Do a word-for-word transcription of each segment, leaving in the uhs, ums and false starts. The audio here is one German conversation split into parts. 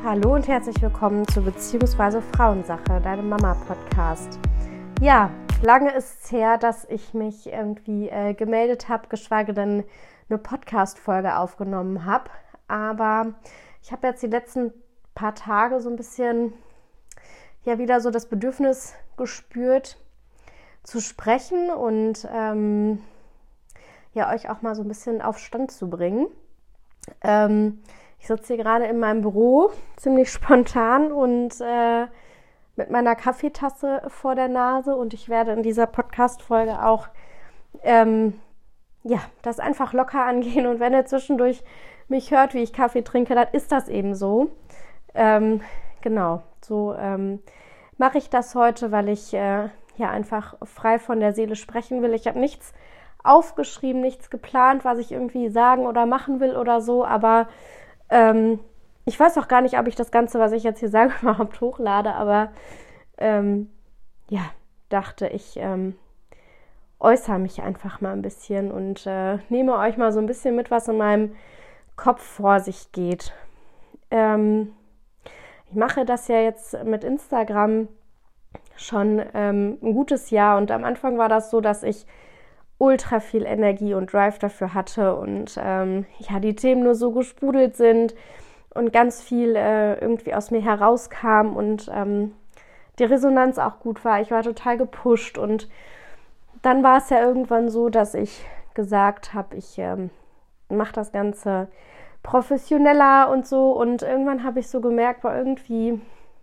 Hallo und herzlich willkommen zu Beziehungsweise Frauensache, deinem Mama-Podcast. Ja, lange ist es her, dass ich mich irgendwie äh, gemeldet habe, geschweige denn eine Podcast-Folge aufgenommen habe. Aber ich habe jetzt die letzten paar Tage so ein bisschen ja wieder so das Bedürfnis gespürt, zu sprechen und ähm, ja euch auch mal so ein bisschen auf Stand zu bringen. Ähm, ich sitze hier gerade in meinem Büro, ziemlich spontan und äh, mit meiner Kaffeetasse vor der Nase, und ich werde in dieser Podcast-Folge auch ähm, ja, das einfach locker angehen, und wenn ihr zwischendurch mich hört, wie ich Kaffee trinke, dann ist das eben so. Ähm, genau, so ähm, mache ich das heute, weil ich äh, ja einfach frei von der Seele sprechen will. Ich habe nichts aufgeschrieben, nichts geplant, was ich irgendwie sagen oder machen will oder so, aber ähm, ich weiß auch gar nicht, ob ich das Ganze, was ich jetzt hier sage, überhaupt hochlade, aber ähm, ja, dachte ich, ähm, äußere mich einfach mal ein bisschen und äh, nehme euch mal so ein bisschen mit, was in meinem Kopf vor sich geht. Ähm, ich mache das ja jetzt mit Instagram schon ähm, ein gutes Jahr, und am Anfang war das so, dass ich ultra viel Energie und Drive dafür hatte und ähm, ja, die Themen nur so gesprudelt sind und ganz viel äh, irgendwie aus mir herauskam und ähm, die Resonanz auch gut war. Ich war total gepusht, und dann war es ja irgendwann so, dass ich gesagt habe, ich ähm, mache das Ganze professioneller und so, und irgendwann habe ich so gemerkt, war irgendwie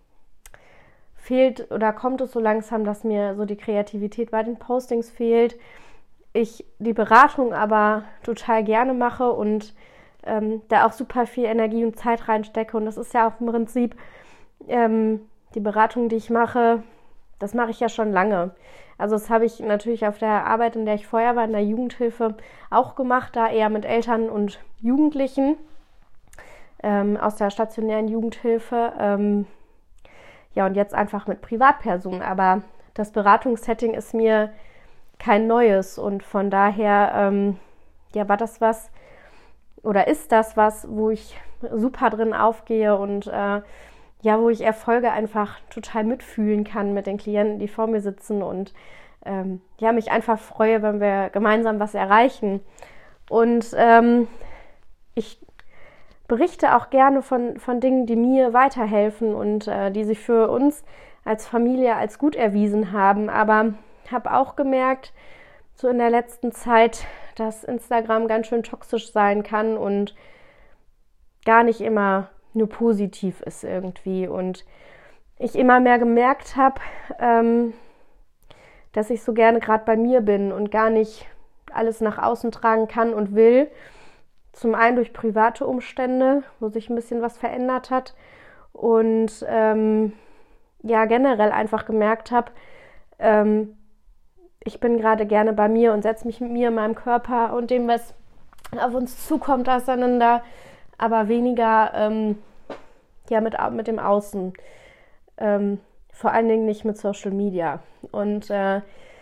fehlt oder kommt es so langsam, dass mir so die Kreativität bei den Postings fehlt. Ich die Beratung aber total gerne mache und ähm, da auch super viel Energie und Zeit reinstecke. Und das ist ja auch im Prinzip ähm, die Beratung, die ich mache, das mache ich ja schon lange. Also das habe ich natürlich auf der Arbeit, in der ich vorher war, in der Jugendhilfe, auch gemacht, da eher mit Eltern und Jugendlichen ähm, aus der stationären Jugendhilfe. Ähm, ja, und jetzt einfach mit Privatpersonen. Aber das Beratungssetting ist mir kein neues, und von daher ähm, ja, war das was oder ist das was, wo ich super drin aufgehe und äh, ja, wo ich Erfolge einfach total mitfühlen kann mit den Klienten, die vor mir sitzen, und ähm, ja, mich einfach freue, wenn wir gemeinsam was erreichen. Und ähm, ich berichte auch gerne von, von Dingen, die mir weiterhelfen und äh, die sich für uns als Familie als gut erwiesen haben, aber habe auch gemerkt, so in der letzten Zeit, dass Instagram ganz schön toxisch sein kann und gar nicht immer nur positiv ist irgendwie. Und ich immer mehr gemerkt habe, ähm, dass ich so gerne gerade bei mir bin und gar nicht alles nach außen tragen kann und will. Zum einen durch private Umstände, wo sich ein bisschen was verändert hat, und ähm, ja, generell einfach gemerkt habe, ähm, ich bin gerade gerne bei mir und setze mich mit mir, meinem Körper und dem, was auf uns zukommt, auseinander, aber weniger ähm, ja, mit, mit dem Außen. Ähm, vor allen Dingen nicht mit Social Media. Und äh,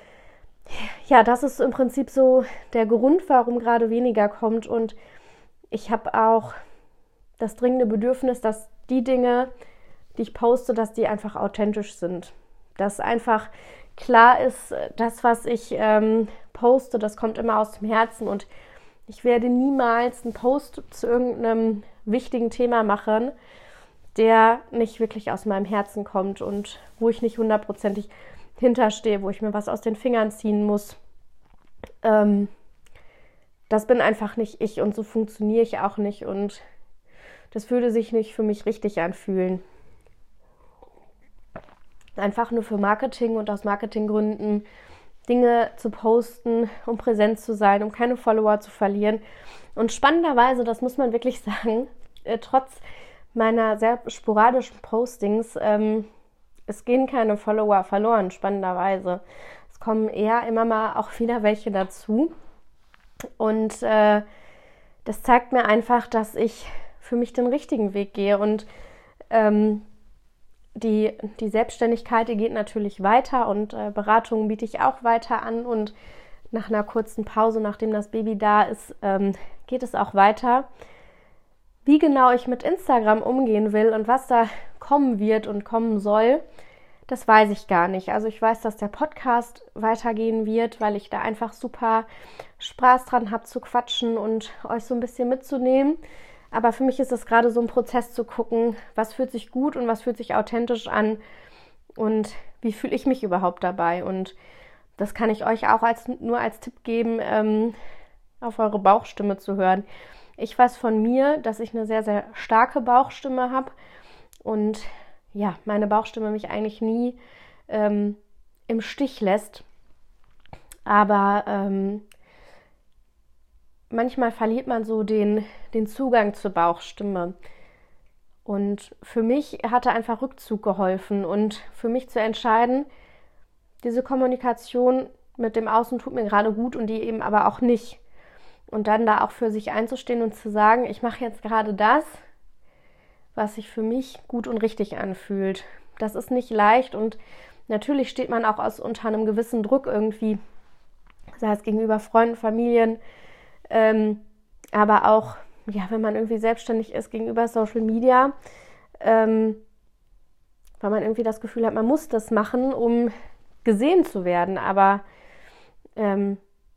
ja, das ist im Prinzip so der Grund, warum gerade weniger kommt. Und ich habe auch das dringende Bedürfnis, dass die Dinge, die ich poste, dass die einfach authentisch sind. Dass einfach klar ist, das, was ich ähm, poste, das kommt immer aus dem Herzen, und ich werde niemals einen Post zu irgendeinem wichtigen Thema machen, der nicht wirklich aus meinem Herzen kommt und wo ich nicht hundertprozentig hinterstehe, wo ich mir was aus den Fingern ziehen muss. Ähm, das bin einfach nicht ich, und so funktioniere ich auch nicht, und das würde sich nicht für mich richtig anfühlen. Einfach nur für Marketing und aus Marketinggründen Dinge zu posten, um präsent zu sein, um keine Follower zu verlieren. Und spannenderweise, das muss man wirklich sagen, äh, trotz meiner sehr sporadischen Postings, ähm, es gehen keine Follower verloren, spannenderweise. Es kommen eher immer mal auch wieder welche dazu. Und äh, das zeigt mir einfach, dass ich für mich den richtigen Weg gehe, und ähm, Die, die Selbstständigkeit, die geht natürlich weiter, und äh, Beratungen biete ich auch weiter an, und nach einer kurzen Pause, nachdem das Baby da ist, ähm, geht es auch weiter. Wie genau ich mit Instagram umgehen will und was da kommen wird und kommen soll, das weiß ich gar nicht. Also ich weiß, dass der Podcast weitergehen wird, weil ich da einfach super Spaß dran habe zu quatschen und euch so ein bisschen mitzunehmen. Aber für mich ist es gerade so ein Prozess zu gucken, was fühlt sich gut und was fühlt sich authentisch an und wie fühle ich mich überhaupt dabei. Und das kann ich euch auch als, nur als Tipp geben, ähm, auf eure Bauchstimme zu hören. Ich weiß von mir, dass ich eine sehr, sehr starke Bauchstimme habe und ja, meine Bauchstimme mich eigentlich nie ähm, im Stich lässt. Aber ähm, manchmal verliert man so den, den Zugang zur Bauchstimme. Und für mich hatte einfach Rückzug geholfen und für mich zu entscheiden, diese Kommunikation mit dem Außen tut mir gerade gut und die eben aber auch nicht. Und dann da auch für sich einzustehen und zu sagen, ich mache jetzt gerade das, was sich für mich gut und richtig anfühlt. Das ist nicht leicht und natürlich steht man auch aus, unter einem gewissen Druck irgendwie, sei es gegenüber Freunden, Familien, ähm, aber auch, ja, wenn man irgendwie selbstständig ist gegenüber Social Media, ähm, weil man irgendwie das Gefühl hat, man muss das machen, um gesehen zu werden. Aber ähm,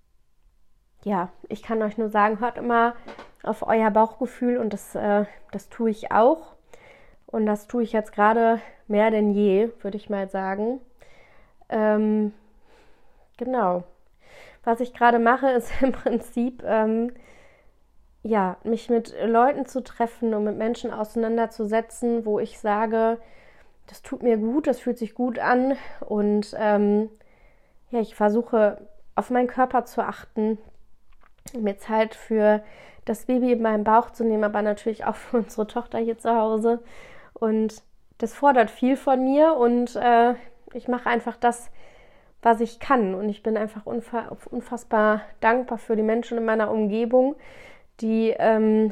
ja, ich kann euch nur sagen, hört immer auf euer Bauchgefühl und das, äh, das tue ich auch. Und das tue ich jetzt gerade mehr denn je, würde ich mal sagen. Ähm, genau. Was ich gerade mache, ist im Prinzip, ähm, ja, mich mit Leuten zu treffen und mit Menschen auseinanderzusetzen, wo ich sage, das tut mir gut, das fühlt sich gut an und ähm, ja, ich versuche auf meinen Körper zu achten, mir Zeit für das Baby in meinem Bauch zu nehmen, aber natürlich auch für unsere Tochter hier zu Hause. Und das fordert viel von mir und äh, ich mache einfach das, was ich kann. Und ich bin einfach unfa- unfassbar dankbar für die Menschen in meiner Umgebung, die ähm,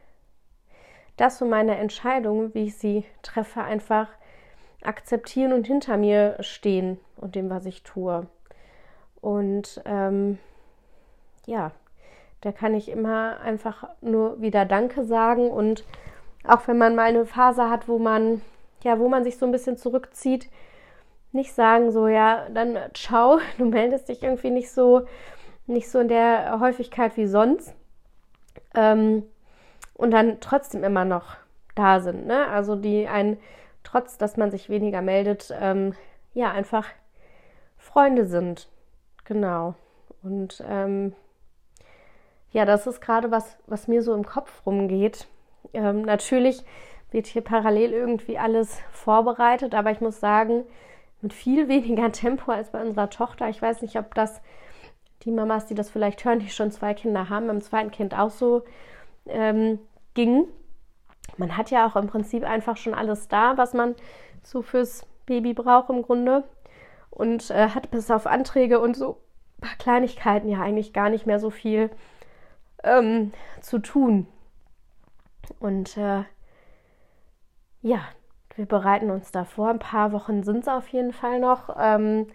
das und meine Entscheidungen, wie ich sie treffe, einfach akzeptieren und hinter mir stehen und dem, was ich tue. Und ähm, ja, da kann ich immer einfach nur wieder Danke sagen und auch wenn man mal eine Phase hat, wo man, ja, wo man sich so ein bisschen zurückzieht, nicht sagen so, ja, dann ciao, du meldest dich irgendwie nicht so, nicht so in der Häufigkeit wie sonst ähm, und dann trotzdem immer noch da sind, ne? Also die einen, trotz dass man sich weniger meldet, ähm, ja, einfach Freunde sind, genau. Und ähm, ja, das ist gerade was, was mir so im Kopf rumgeht. Ähm, natürlich wird hier parallel irgendwie alles vorbereitet, aber ich muss sagen, mit viel weniger Tempo als bei unserer Tochter. Ich weiß nicht, ob das die Mamas, die das vielleicht hören, die schon zwei Kinder haben, beim zweiten Kind auch so ähm, ging. Man hat ja auch im Prinzip einfach schon alles da, was man so fürs Baby braucht im Grunde und äh, hat bis auf Anträge und so ein paar Kleinigkeiten ja eigentlich gar nicht mehr so viel ähm, zu tun. Und äh, ja, wir bereiten uns da vor. Ein paar Wochen sind es auf jeden Fall noch. Ähm,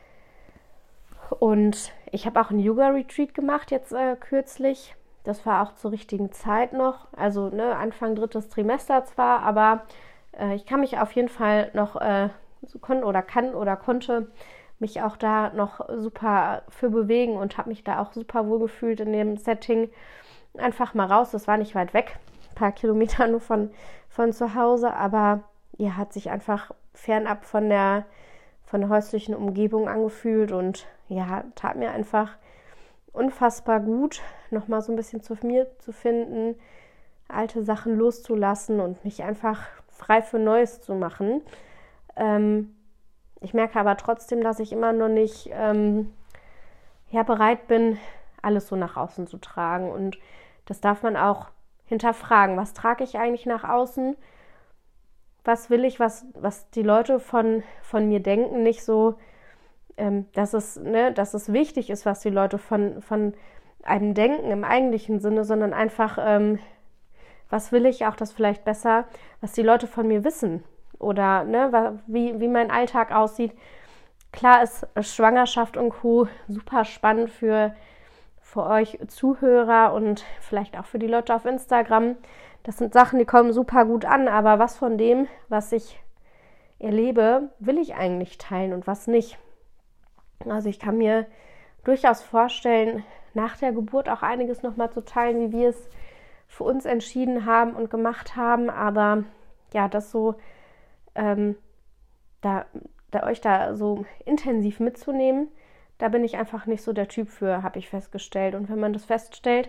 und ich habe auch einen Yoga-Retreat gemacht jetzt äh, kürzlich. Das war auch zur richtigen Zeit noch. Also ne, Anfang drittes Trimester zwar, aber äh, ich kann mich auf jeden Fall noch äh, so kon- oder kann oder konnte mich auch da noch super für bewegen und habe mich da auch super wohl gefühlt in dem Setting. Einfach mal raus, das war nicht weit weg, ein paar Kilometer nur von, von zu Hause, aber ja, hat sich einfach fernab von der, von der häuslichen Umgebung angefühlt und ja, tat mir einfach unfassbar gut, nochmal so ein bisschen zu mir zu finden, alte Sachen loszulassen und mich einfach frei für Neues zu machen. Ähm, ich merke aber trotzdem, dass ich immer noch nicht ähm, ja, bereit bin, alles so nach außen zu tragen und das darf man auch hinterfragen. Was trage ich eigentlich nach außen? Was will ich, was, was die Leute von, von mir denken? Nicht so, ähm, dass, es, ne, dass es wichtig ist, was die Leute von, von einem denken im eigentlichen Sinne, sondern einfach, ähm, was will ich auch, das vielleicht besser, was die Leute von mir wissen oder ne, wie, wie mein Alltag aussieht. Klar ist Schwangerschaft und Co. super spannend für für euch Zuhörer und vielleicht auch für die Leute auf Instagram. Das sind Sachen, die kommen super gut an, aber was von dem, was ich erlebe, will ich eigentlich teilen und was nicht. Also ich kann mir durchaus vorstellen, nach der Geburt auch einiges nochmal zu teilen, wie wir es für uns entschieden haben und gemacht haben, aber ja, das so, ähm, da, da euch da so intensiv mitzunehmen, da bin ich einfach nicht so der Typ für, habe ich festgestellt. Und wenn man das feststellt,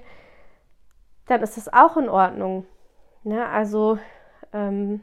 dann ist es auch in Ordnung. Ne? Also ähm,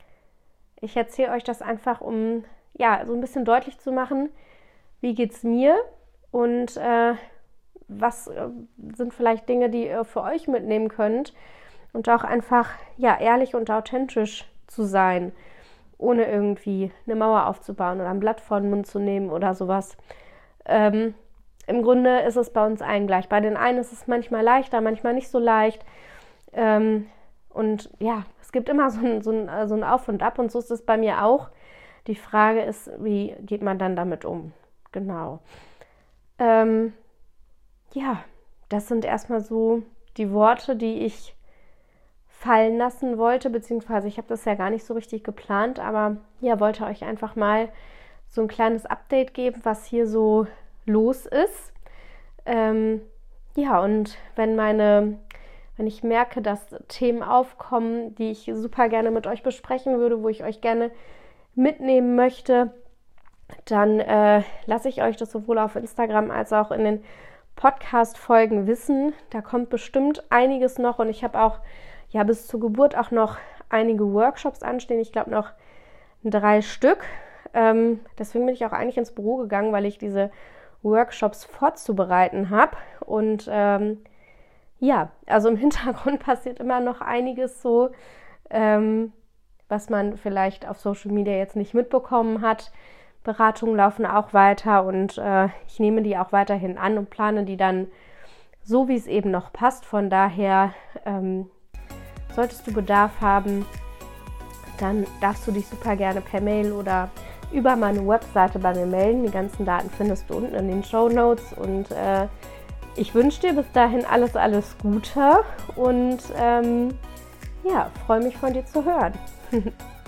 ich erzähle euch das einfach, um ja so ein bisschen deutlich zu machen, wie geht's mir und äh, was äh, sind vielleicht Dinge, die ihr für euch mitnehmen könnt und auch einfach ja ehrlich und authentisch zu sein, ohne irgendwie eine Mauer aufzubauen oder ein Blatt vor den Mund zu nehmen oder sowas. Ähm, im Grunde ist es bei uns allen gleich. Bei den einen ist es manchmal leichter, manchmal nicht so leicht. Ähm, und ja, es gibt immer so ein, so, ein, so ein Auf und Ab und so ist es bei mir auch. Die Frage ist, wie geht man dann damit um? Genau. Ähm, ja, das sind erstmal so die Worte, die ich fallen lassen wollte, beziehungsweise ich habe das ja gar nicht so richtig geplant, aber ja, wollte euch einfach mal so ein kleines Update geben, was hier so los ist. Ähm, ja, und wenn meine, wenn ich merke, dass Themen aufkommen, die ich super gerne mit euch besprechen würde, wo ich euch gerne mitnehmen möchte, dann äh, lasse ich euch das sowohl auf Instagram als auch in den Podcast-Folgen wissen. Da kommt bestimmt einiges noch und ich habe auch ja bis zur Geburt auch noch einige Workshops anstehen. Ich glaube noch drei Stück. Ähm, deswegen bin ich auch eigentlich ins Büro gegangen, weil ich diese Workshops vorzubereiten habe. Und ähm, ja, also im Hintergrund passiert immer noch einiges so, ähm, was man vielleicht auf Social Media jetzt nicht mitbekommen hat. Beratungen laufen auch weiter und äh, ich nehme die auch weiterhin an und plane die dann so, wie es eben noch passt. Von daher ähm, solltest du Bedarf haben, dann darfst du dich super gerne per Mail oder über meine Webseite bei mir melden. Die ganzen Daten findest du unten in den Shownotes und äh, ich wünsche dir bis dahin alles, alles Gute und ähm, ja, freue mich von dir zu hören.